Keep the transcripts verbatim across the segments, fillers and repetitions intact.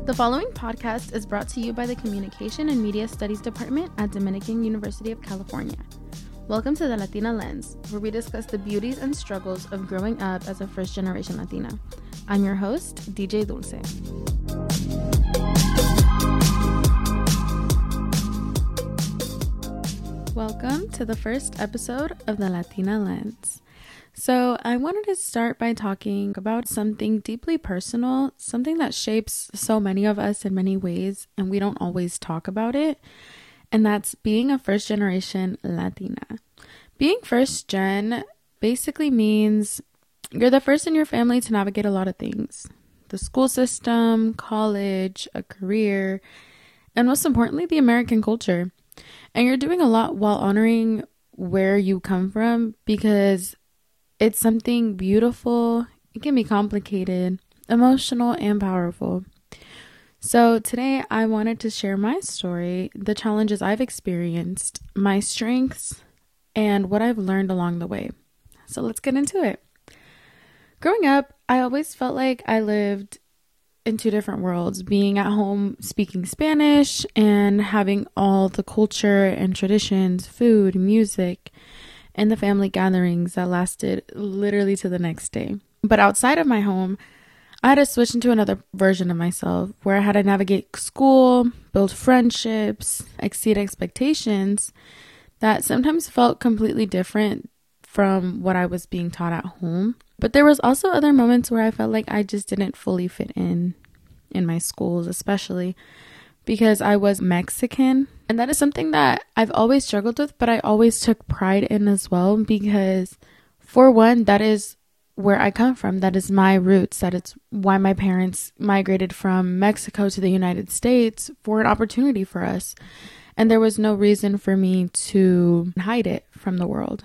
The following podcast is brought to you by the Communication and Media Studies Department at Dominican University of California. Welcome to the Latina Lens, where we discuss the beauties and struggles of growing up as a first-generation Latina. I'm your host, D J Dulce. Welcome to the first episode of the Latina Lens. So I wanted to start by talking about something deeply personal, something that shapes so many of us in many ways, and we don't always talk about it, and that's being a first-generation Latina. Being first-gen basically means you're the first in your family to navigate a lot of things. The school system, college, a career, and most importantly, the American culture. And you're doing a lot while honoring where you come from because it's something beautiful. It can be complicated, emotional, and powerful. So today I wanted to share my story, the challenges I've experienced, my strengths, and what I've learned along the way. So let's get into it. Growing up, I always felt like I lived in two different worlds, being at home speaking Spanish and having all the culture and traditions, food, music, and the family gatherings that lasted literally to the next day. But outside of my home, I had to switch into another version of myself where I had to navigate school, build friendships, exceed expectations that sometimes felt completely different from what I was being taught at home. But there was also other moments where I felt like I just didn't fully fit in in my schools, especially because I was Mexican. And that is something that I've always struggled with, but I always took pride in as well because, for one, that is where I come from. That is my roots. That is why my parents migrated from Mexico to the United States for an opportunity for us. And there was no reason for me to hide it from the world.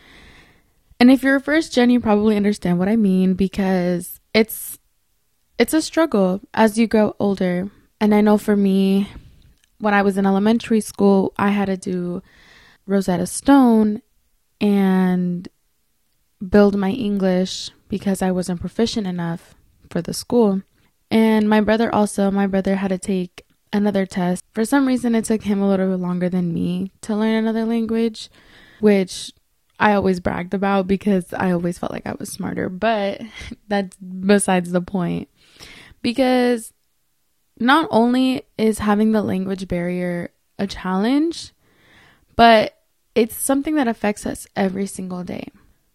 And if you're a first gen, you probably understand what I mean because it's it's a struggle as you grow older. And I know for me, when I was in elementary school, I had to do Rosetta Stone and build my English because I wasn't proficient enough for the school. And my brother also, my brother had to take another test. For some reason, it took him a little bit longer than me to learn another language, which I always bragged about because I always felt like I was smarter. But that's besides the point. Because not only is having the language barrier a challenge, but it's something that affects us every single day.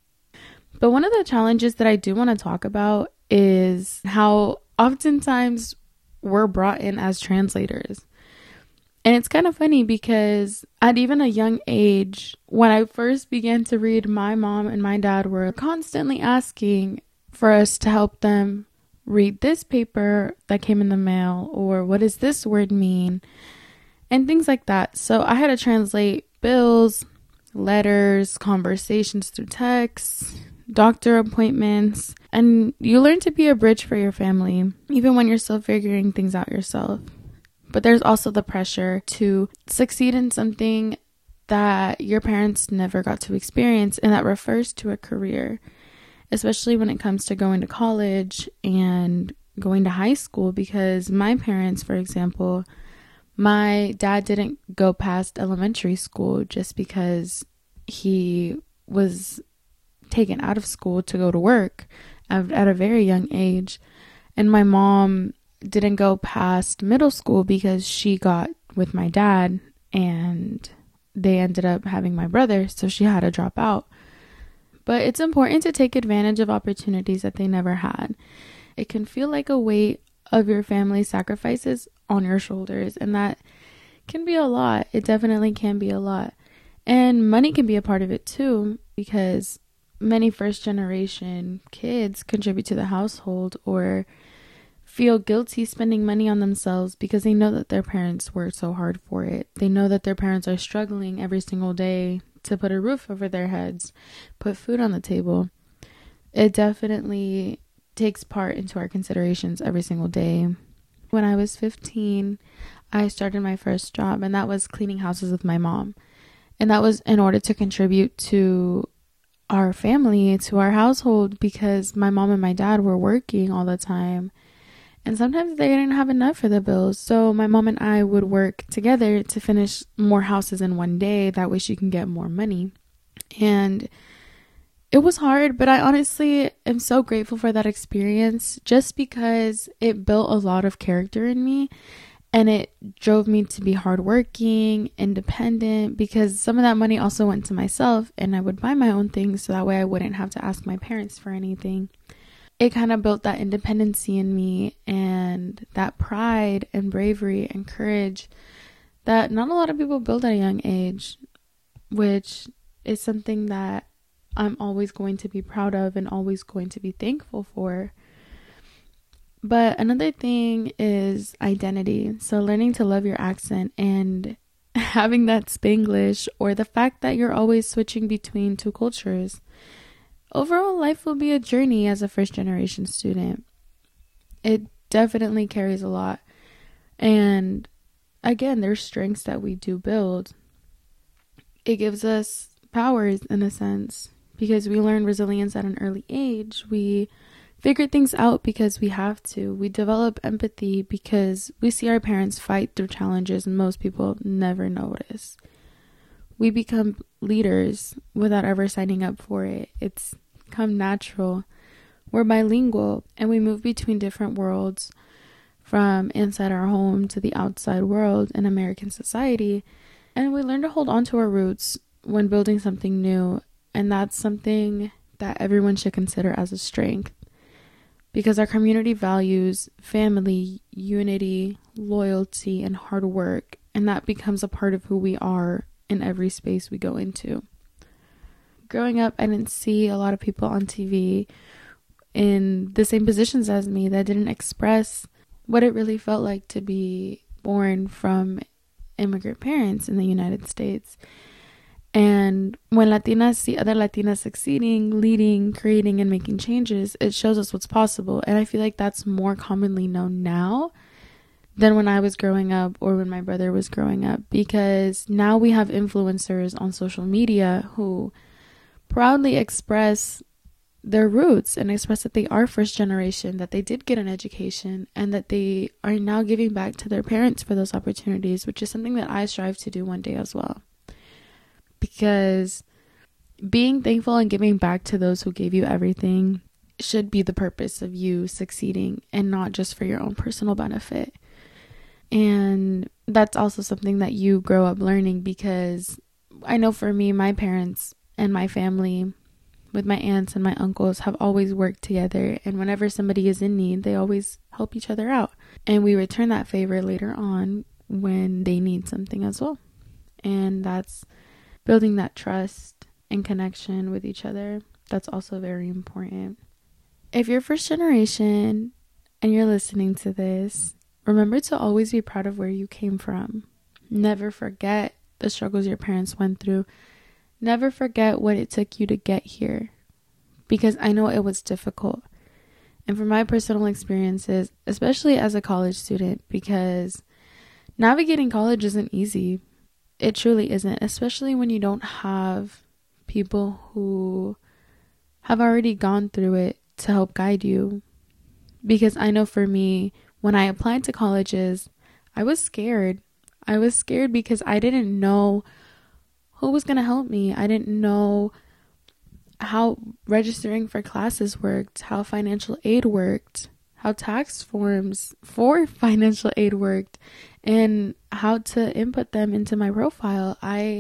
But one of the challenges that I do want to talk about is how oftentimes we're brought in as translators. And it's kind of funny because at even a young age, when I first began to read, my mom and my dad were constantly asking for us to help them read this paper that came in the mail, or what does this word mean, and things like that. So I had to translate bills, letters, conversations through text, doctor appointments, and you learn to be a bridge for your family, even when you're still figuring things out yourself. But there's also the pressure to succeed in something that your parents never got to experience, and that refers to a career, especially when it comes to going to college and going to high school. Because my parents, for example, my dad didn't go past elementary school just because he was taken out of school to go to work at, at a very young age. And my mom didn't go past middle school because she got with my dad and they ended up having my brother, so she had to drop out. But it's important to take advantage of opportunities that they never had. It can feel like a weight of your family's sacrifices on your shoulders, and that can be a lot. It definitely can be a lot. And money can be a part of it too, because many first generation kids contribute to the household or feel guilty spending money on themselves because they know that their parents worked so hard for it. They know that their parents are struggling every single day to put a roof over their heads, put food on the table. It definitely takes part into our considerations every single day. When I was fifteen, I started my first job, and that was cleaning houses with my mom. And that was in order to contribute to our family, to our household, because my mom and my dad were working all the time. And sometimes they didn't have enough for the bills. So my mom and I would work together to finish more houses in one day. That way she can get more money. And it was hard, but I honestly am so grateful for that experience just because it built a lot of character in me. And it drove me to be hardworking, independent, because some of that money also went to myself and I would buy my own things so that way I wouldn't have to ask my parents for anything. It kind of built that independency in me and that pride and bravery and courage that not a lot of people build at a young age, which is something that I'm always going to be proud of and always going to be thankful for. But another thing is identity. So learning to love your accent and having that Spanglish, or the fact that you're always switching between two cultures. Overall, life will be a journey as a first generation student. It definitely carries a lot. And again, there's strengths that we do build. It gives us powers in a sense because we learn resilience at an early age. We figure things out because we have to. We develop empathy because we see our parents fight through challenges and most people never notice. We become leaders without ever signing up for it. It's come natural. We're bilingual and we move between different worlds, from inside our home to the outside world in American society. And we learn to hold on to our roots when building something new. And that's something that everyone should consider as a strength. Because our community values family, unity, loyalty, and hard work. And that becomes a part of who we are in every space we go into. Growing up, I didn't see a lot of people on T V in the same positions as me that didn't express what it really felt like to be born from immigrant parents in the United States. And when Latinas see other Latinas succeeding, leading, creating, and making changes, it shows us what's possible. And I feel like that's more commonly known now than when I was growing up or when my brother was growing up. Because now we have influencers on social media who proudly express their roots and express that they are first generation, that they did get an education, and that they are now giving back to their parents for those opportunities, which is something that I strive to do one day as well. Because being thankful and giving back to those who gave you everything should be the purpose of you succeeding and not just for your own personal benefit. And that's also something that you grow up learning, because I know for me, my parents and my family with my aunts and my uncles have always worked together. And whenever somebody is in need, they always help each other out. And we return that favor later on when they need something as well. And that's building that trust and connection with each other. That's also very important. If you're first generation and you're listening to this, remember to always be proud of where you came from. Never forget the struggles your parents went through. Never forget what it took you to get here, because I know it was difficult. And from my personal experiences, especially as a college student, because navigating college isn't easy. It truly isn't, especially when you don't have people who have already gone through it to help guide you. Because I know for me, when I applied to colleges, I was scared. I was scared because I didn't know who was going to help me. I didn't know how registering for classes worked, how financial aid worked, how tax forms for financial aid worked, and how to input them into my profile. I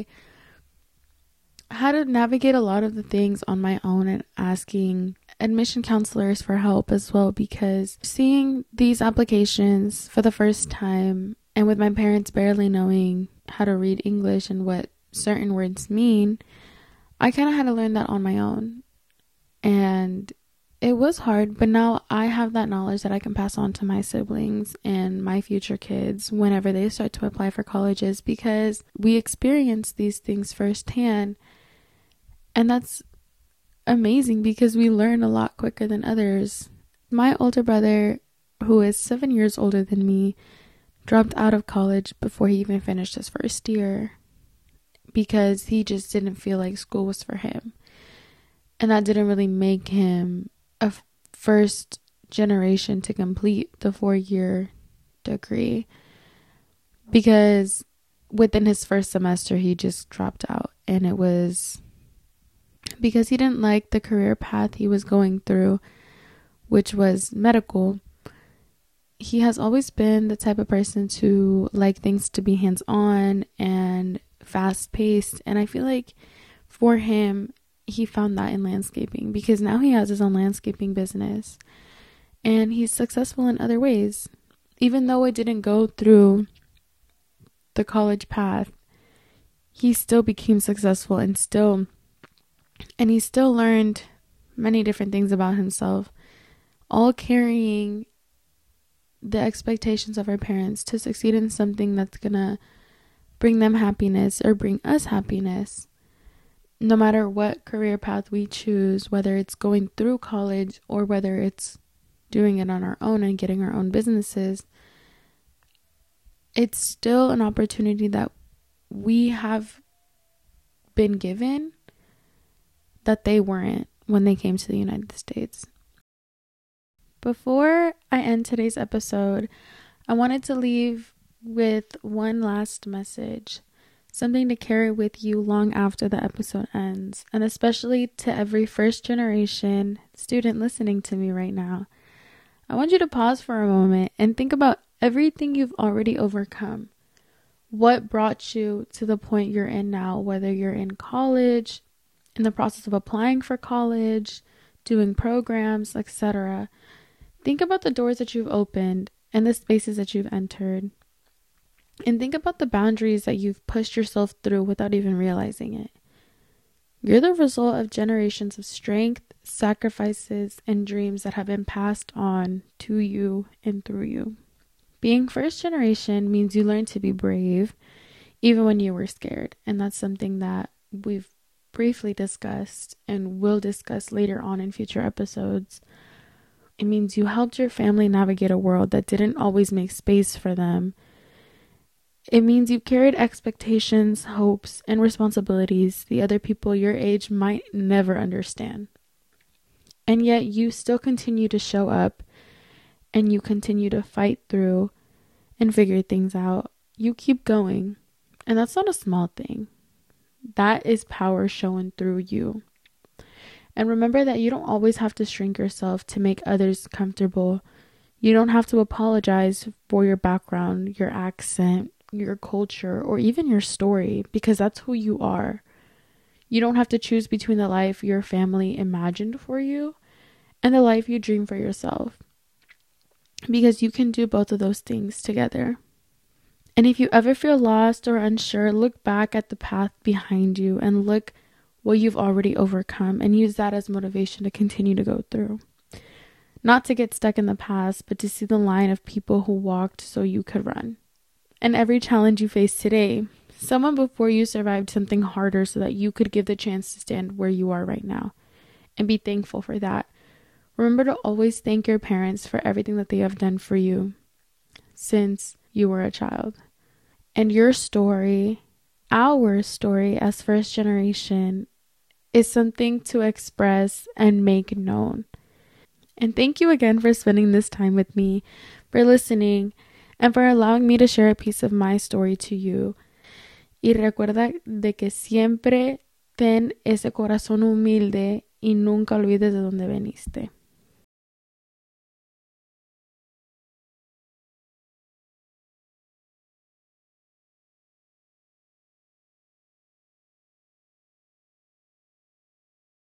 had to navigate a lot of the things on my own and asking admission counselors for help as well, because seeing these applications for the first time and with my parents barely knowing how to read English and what certain words mean, I kind of had to learn that on my own. And it was hard, but now I have that knowledge that I can pass on to my siblings and my future kids whenever they start to apply for colleges, because we experience these things firsthand. And that's amazing because we learn a lot quicker than others. My older brother, who is seven years older than me, dropped out of college before he even finished his first year because he just didn't feel like school was for him. And that didn't really make him a first generation to complete the four-year degree, because within his first semester he just dropped out, and it was because he didn't like the career path he was going through, which was medical. He has always been the type of person to like things to be hands-on and fast-paced, and I feel like for him, he found that in landscaping, because now he has his own landscaping business and he's successful in other ways. Even though it didn't go through the college path, he still became successful and still and he still learned many different things about himself, all carrying the expectations of our parents to succeed in something that's gonna bring them happiness or bring us happiness. No matter what career path we choose, whether it's going through college or whether it's doing it on our own and getting our own businesses, it's still an opportunity that we have been given that they weren't when they came to the United States. Before I end today's episode, I wanted to leave with one last message, something to carry with you long after the episode ends, and especially to every first generation student listening to me right now. I want you to pause for a moment and think about everything you've already overcome. What brought you to the point you're in now, whether you're in college, in the process of applying for college, doing programs, et cetera. Think about the doors that you've opened and the spaces that you've entered. And think about the boundaries that you've pushed yourself through without even realizing it. You're the result of generations of strength, sacrifices, and dreams that have been passed on to you and through you. Being first generation means you learn to be brave, even when you were scared. And that's something that we've briefly discussed and will discuss later on in future episodes. It means you helped your family navigate a world that didn't always make space for them. It means you've carried expectations, hopes, and responsibilities the other people your age might never understand. And yet you still continue to show up and you continue to fight through and figure things out. You keep going. And that's not a small thing. That is power shown through you. And remember that you don't always have to shrink yourself to make others comfortable. You don't have to apologize for your background, your accent, your culture, or even your story, because that's who you are. You don't have to choose between the life your family imagined for you and the life you dream for yourself, because you can do both of those things together. And if you ever feel lost or unsure, look back at the path behind you and look what you've already overcome and use that as motivation to continue to go through. Not to get stuck in the past, but to see the line of people who walked so you could run. And every challenge you face today, someone before you survived something harder so that you could give the chance to stand where you are right now. And be thankful for that. Remember to always thank your parents for everything that they have done for you since you were a child. And your story, our story as first generation, is something to express and make known. And thank you again for spending this time with me, for listening, and for allowing me to share a piece of my story to you. Y recuerda de que siempre ten ese corazón humilde y nunca olvides de dónde veniste.